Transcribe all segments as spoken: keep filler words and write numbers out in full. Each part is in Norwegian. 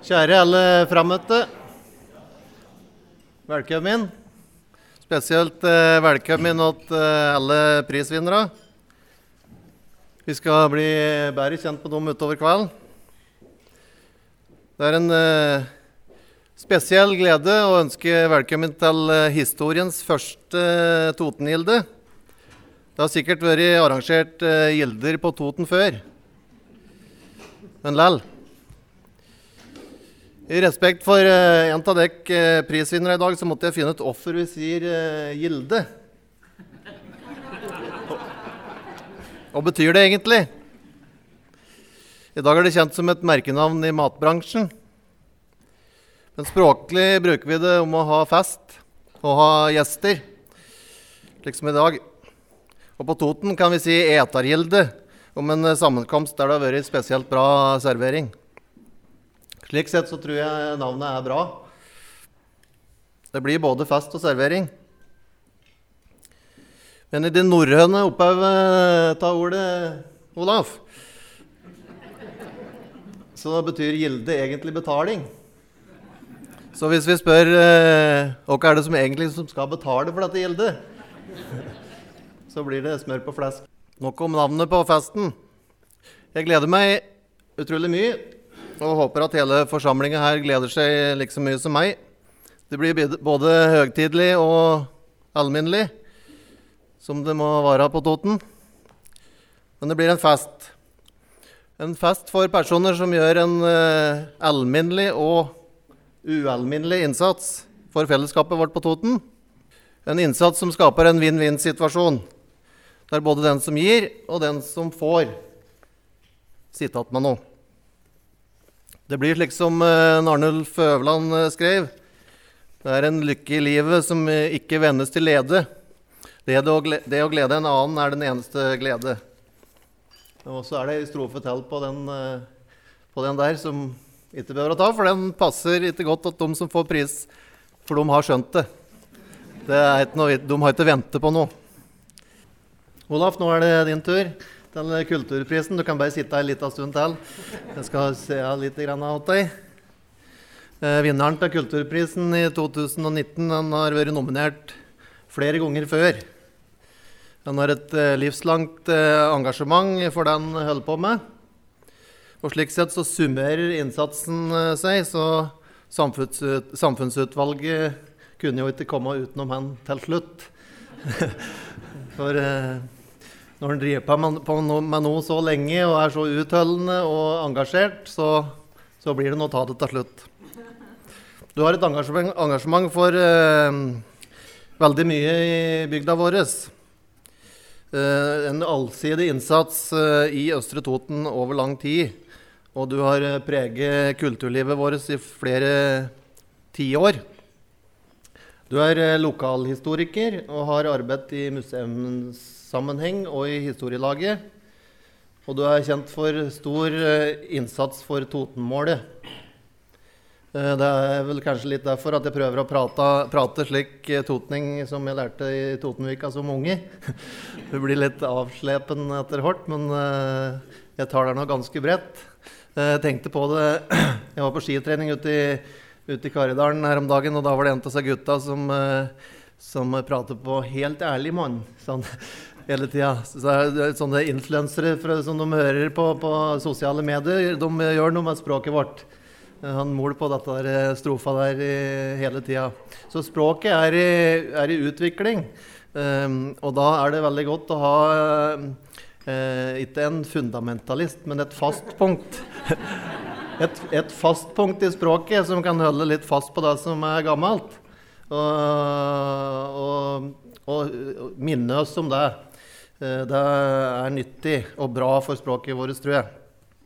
Kjære alle fremmøtte, velkommen. Spesielt eh, velkommen til eh, alle prisvinnere. Vi skal bli bedre kjent på dem utover kvelden. Det er en eh, spesiell glede å ønske velkommen til eh, historiens første eh, Toten-gilde. Det har sikkert vært arrangert eh, gilder på Toten før, men lell. I respekt for uh, en av dere uh, prisvinnere i dag, så måtte jeg finne ut hvorfor vi sier uh, gilde. Hva betyr det egentlig? I dag er det kjent som et merkenavn i matbransjen. Men språklig bruker vi det om å ha fest og ha gjester, slik som i dag. Og på Toten kan vi si etargilde om en uh, sammenkomst der det har vært spesielt bra servering. Slik sett så tror jeg navnet er bra. Det blir både fest og servering. Men i det norrøne opphavet ta ordet, Olaf, så betyr gilde egentlig betaling. Så hvis vi spør hva er det som egentlig som skal betale for dette gilde, så blir det smør på flesk. Nok om navnet på festen. Jeg gleder meg utrolig mye, og håper at hele forsamlingen her gleder seg like så mye som meg. Det blir både høgtidlig og alminnelig, som det må være på Toten. Men det blir en fest. En fest for personer som gjør en uh, alminnelig og ualminnelig innsats for fellesskapet vårt på Toten. En innsats som skaper en vinn-vinn-situasjon, der både den som gir og den som får sitte att med noe. Det blir slik som Arnulf Øverland skrev. Det er en lykke i livet som ikke vendes til lede. Det å glede, det å glede en annen er den eneste glede. Og så er det en strofe til på den, på den der som ikke behøver å ta, for den passer ikke godt til de som får pris, for de har skjønt det. Det er ikke noe, de har ikke ventet på noe. Olaf, nå er det din tur. Den kulturprisen, du kan bare sitte her litt av stund til. Jeg skal se litt grann av deg. Eh, vinneren til kulturprisen i to tusen og nitten, han har vært nominert flere ganger før. Han har et eh, livslangt eh, engasjement for det han holder på med. Og slik sett så summerer innsatsen eh, seg, så samfunnsut, samfunnsutvalget kunne jo ikke komme utenom han til slutt. For eh, når han driver på med, på no, med noe så lenge og er så utholdende og engasjert, så, så blir det noe å ta det til slutt. Du har et engasjement, engasjement for eh, veldig mye i bygda vår. Eh, en allsidig innsats eh, i Østre Toten over lang tid. Og du har eh, preget kulturlivet vårt i flere tiår. Du er eh, lokalhistoriker og har arbeidet i museums sammenheng og i historielaget, og du er kjent for stor uh, innsats for Totenmålet. Uh, det er vel kanskje litt derfor at jeg prøver å prate, prate slik uh, totning som jeg lærte i Totenvika som unge. Det blir litt avslepen etter hvert, men uh, jeg tar det nå ganske bredt. Uh, jeg tenkte på det, jeg var på skitrening ute i, ute i Karidalen her om dagen, og da var det en av seg gutta som, uh, som pratet på helt ærlig mann, sånn hele tiden. Så det er sånne influensere som de hører på på sosiale medier, de gjør noe med språket vårt. Han måler på dette der strofa der hele tiden. Så språket er i, er i utvikling, um, og da er det veldig godt å ha uh, ikke en fundamentalist, men et fast punkt. et, et fast punkt i språket som kan holde litt fast på det som er gammelt, og, og, og, og minne oss om det. Det er nyttig og bra for språket vårt, tror jeg.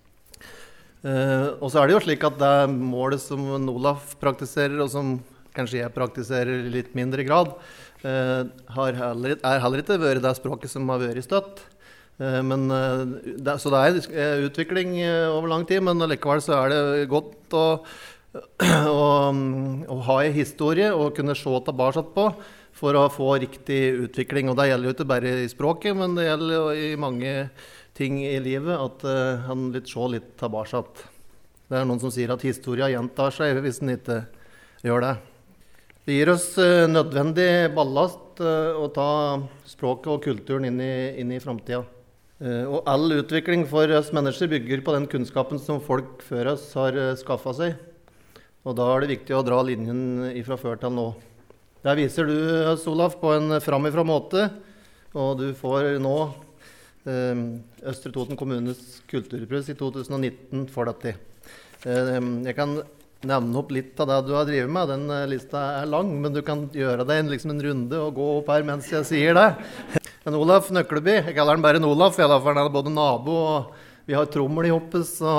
Og så er det jo slik at det målet som Olaf praktiserer, og som kanskje jeg praktiserer i litt mindre grad, har heller, er heller ikke vært det språket som har vært støtt. Men, det, så det er utvikling over lang tid, men likevel så er det godt å, å, å ha en historie og kunne se tilbake på, for å få riktig utvikling. Og det gjelder jo ikke bare i språket, men det gjelder jo i mange ting i livet, at uh, han litt se litt tilbake. Det er noen som sier at historien gjentar seg hvis den ikke gjør det. Det gir oss nødvendig ballast å ta språket og kulturen inn i, inn i fremtiden. Og all utvikling for oss mennesker bygger på den kunnskapen som folk før oss har skaffet seg. Og da er det viktig å dra linjen ifra før til nå. Der viser du oss, Olaf, på en framifra måte, og du får nå eh, Østre Toten kommunes kulturpris i to tusen og nitten for dette. Eh, jeg kan nevne opp litt av det du har drevet med. Den lista er lang, men du kan gjøre deg en, liksom en runde og gå opp her mens jeg sier det. En Olaf Nøkleby, jeg kaller han bare en Olaf, jeg for han er både nabo og vi har trommel i hoppet, så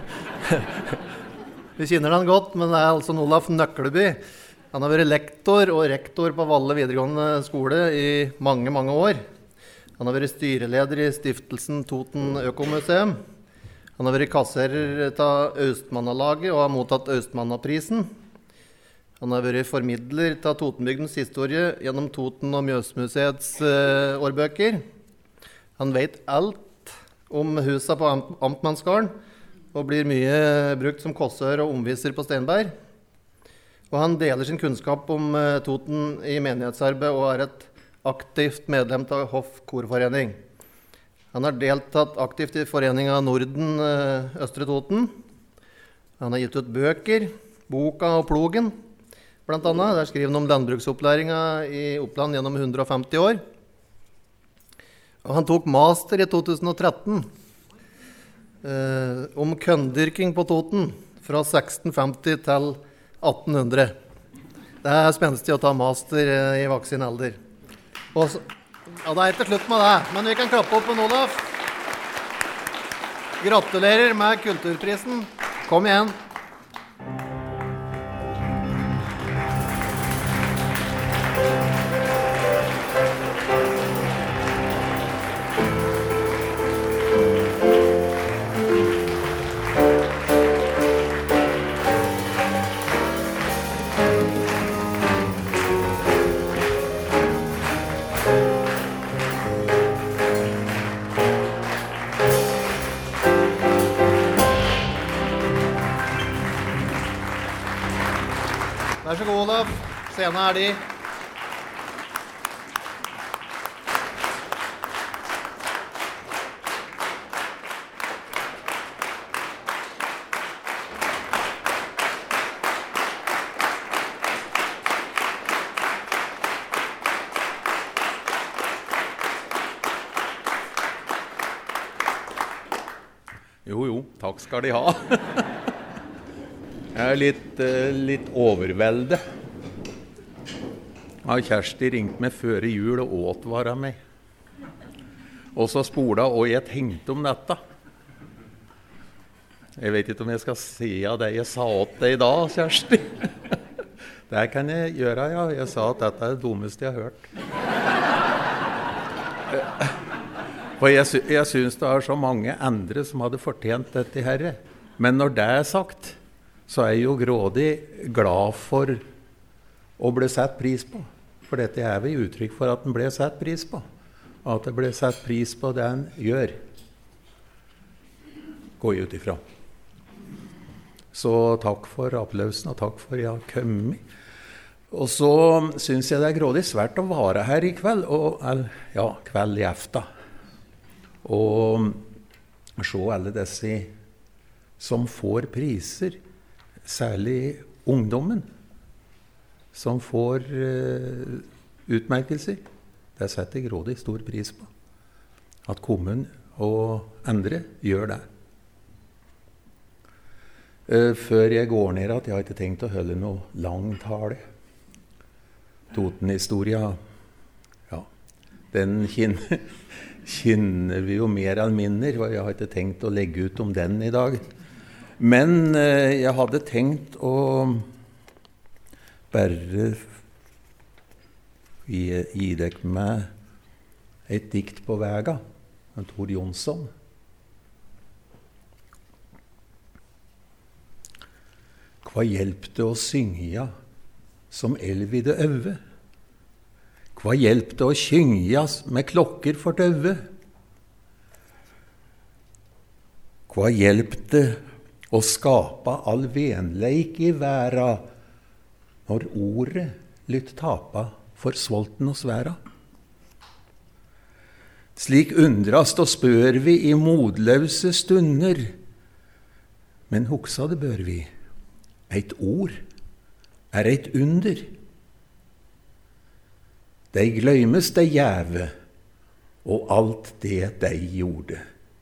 vi kjenner han godt, men det er altså en Olaf Nøkleby. Han har vært lektor og rektor på Valle videregående skole i mange, mange år. Han har vært styreleder i stiftelsen Toten Økomuseum. Han har vært kasserer av Østmannalaget og har mottatt Østmannaprisen. Han har vært formidler til Totenbygdens historie gjennom Toten- og Mjøsmuseets uh, årbøker. Han vet alt om huset på Am- Amtmannsgården og blir mye brukt som kossør og omviser på Steinberg. Og han deler sin kunnskap om uh, Toten i menighetsarbeid og er et aktivt medlem av Hoff Korforening. Han har deltatt aktivt i Foreningen Norden uh, Østre Toten. Han har gitt ut bøker, Boka og Plogen. Blant annet, der skriver han om landbruksopplæringen i Oppland gjennom hundre og femti år. Og han tok master i to tusen og tretten eh, om kønndyrking på Toten fra seksten femti til atten hundre. Det er spenstig å ta master eh, i voksen alder. Og så, ja, det er ikke slutt med det, men vi kan klappe opp på Olaf. Gratulerer med kulturprisen. Kom igjen. Vær så god, Olaf. Scenen er di. Jo, jo, takk skal de ha. Jeg er litt, litt overveldet. Ja, Kjersti ringte meg før jul og åtvara meg. Og så spola og jeg tenkte om dette. Jeg vet ikke om jeg skal si av det jeg sa til deg i dag, Kjersti. Det kan jeg gjøre, ja. Jeg sa at dette er det dummeste jeg har hørt. For jeg, sy- jeg synes det er så mange andre som hadde fortjent dette herre. Men når det er sagt, så er jeg jo grådig glad for å bli sett pris på. For dette er vi uttrykk for at den ble sett pris på. Og at det ble sett pris på det den gjør. Gå ut ifra. Så takk for applausen, og takk for jeg har kommet. Og så synes jeg det er grådig svært å være her i kveld, og, ja, kveld i efta. Og se alle disse som får priser, særlig ungdommen, som får uh, utmerkelser. Det setter jeg grådig stor pris på. At kommunen og andre gjør det. Uh, før jeg går ned at jeg har ikke tenkt å holde noe lang tale. Toten-historia, ja, den kjenner, kjenner vi jo mer enn minner, og jeg har ikke tenkt å legge ut om den i dag. Men eh, jeg hadde tenkt å bare gi, gi deg med et dikt på vega, av Tor Jonsson. Hva hjelp det å synge som elv i det øve? Hva hjelp det å synge med klokker for døve? Hva hjelp det og skapa all venleik i verda, når ordet lytt tapa for svolten og sværa. Slik undrast og spør vi i modløse stunder, men hoksa det bør vi, eit ord er eit under. Dei gløymes dei jæve, og alt det dei gjorde.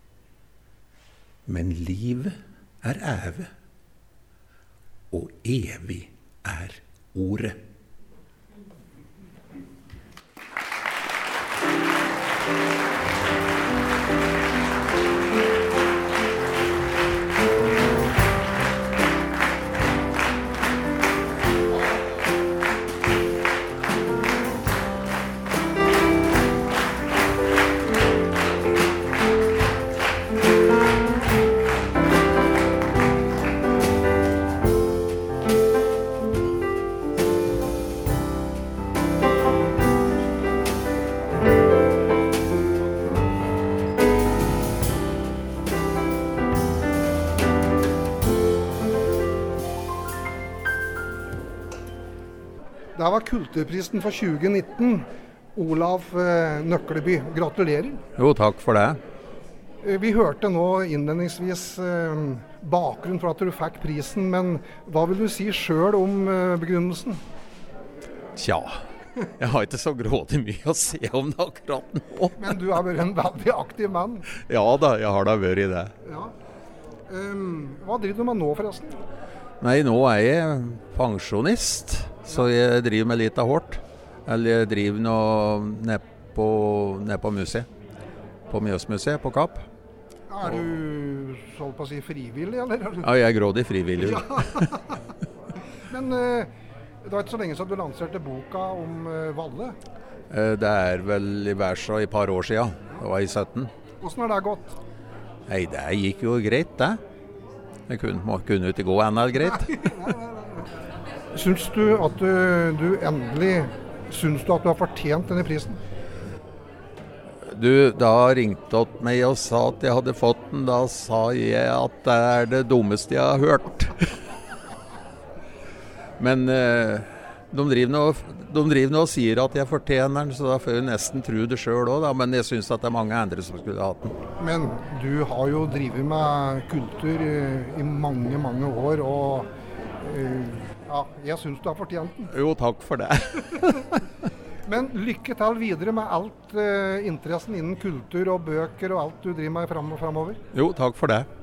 Men livet er æve, og evig er ordet. Det var Kulturprisen for tjue nitten. Olav eh, Nøkleby, gratulerer. Jo, takk for det. Eh, vi hørte nå innledningsvis eh, bakgrunn for at du fikk prisen, men hva vil du si selv om eh, begrunnelsen? Tja, jeg har ikke så grådig mye å se om det akkurat nå. Men du har vært en veldig aktiv mann. Ja da, jeg har da vært i det. Ja. Um, hva driver du med nå forresten? Nei, nå er jeg pensjonist, så jeg driver med litt av hårt. Eller jeg driver nå ned på, ned på museet, på Mjøsmuseet på Kapp. Er du, så på å si, frivillig, eller? Ja, jeg er grådig frivillig. Ja. Men uh, det var ikke så lenge siden du lanserte boka om uh, Valle. Uh, det er vel i hvert fall et par år siden, det var i sytten. Hvordan har det gått? Nei, det gikk jo greit, det. Det kunne, kunne ikke gå enda greit. Syns du at du, du endelig syns du at du har fortjent denne prisen? Du, da ringte opp meg og sa at jeg hadde fått den. Da sa jeg at det er det dummeste jeg har hørt. Men eh, de driver nå, de driver nå og sier at jeg fortjener den, så da får jeg nesten tro det selv også, da. Men jeg synes at det er mange andre som skulle ha den. Men du har jo drivet med kultur i mange, mange år, og uh, ja, jeg synes du har fortjent den. Jo, takk for det. Men lykke til videre med alt uh, interessen innen kultur og bøker og alt du driver med frem- fremover. Jo, takk for det.